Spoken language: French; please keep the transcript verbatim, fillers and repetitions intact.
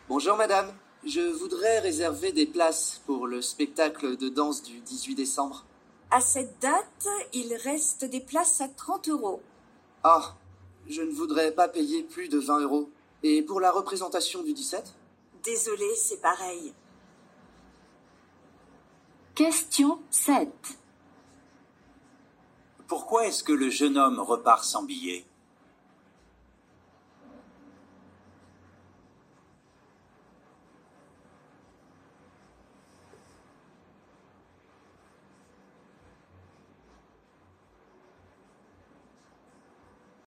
Bonjour madame, je voudrais réserver des places pour le spectacle de danse du dix-huit décembre. À cette date, il reste des places à trente euros. Ah, je ne voudrais pas payer plus de vingt euros. Et pour la représentation du dix-sept? Désolée, c'est pareil. Question sept. Pourquoi est-ce que le jeune homme repart sans billet?